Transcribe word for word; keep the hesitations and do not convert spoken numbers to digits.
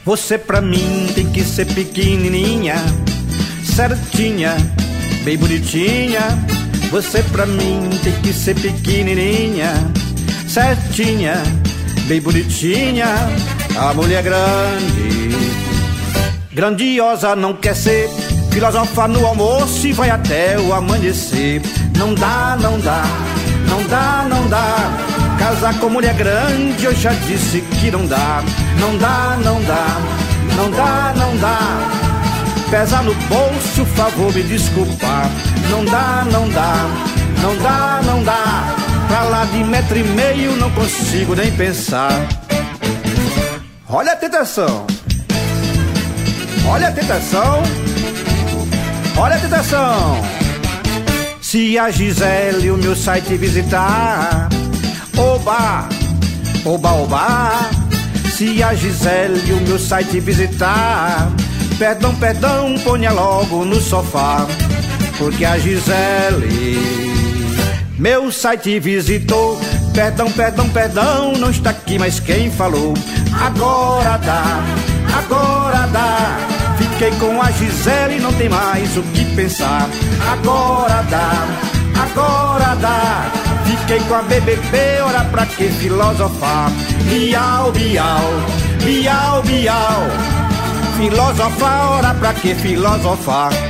Você pra mim tem que ser pequenininha, certinha, bem bonitinha. Você pra mim tem que ser pequenininha, certinha, bem bonitinha. A mulher grande, grandiosa não quer ser, filosofa no almoço e vai até o amanhecer. Não dá, não dá, não dá, não dá. Casar com mulher grande eu já disse que não dá. Não dá, não dá, não dá, não dá. Pesa no bolso, favor me desculpar. Não dá, não dá, não dá, não dá. Pra lá de metro e meio não consigo nem pensar. Olha a tentação, olha a tentação, olha a tentação. Se a Gisele o meu site visitar, oba, oba, oba. Se a Gisele o meu site visitar, perdão, perdão, ponha logo no sofá. Porque a Gisele meu site visitou. Perdão, perdão, perdão, não está aqui, mas quem falou? Agora dá, agora dá. Fiquei com a Gisele, não tem mais o que pensar. Agora dá, agora dá. Fiquei com a B B B, ora pra que filosofar? Biau, biau, biau, biau. Filosofar, ora pra que filosofar?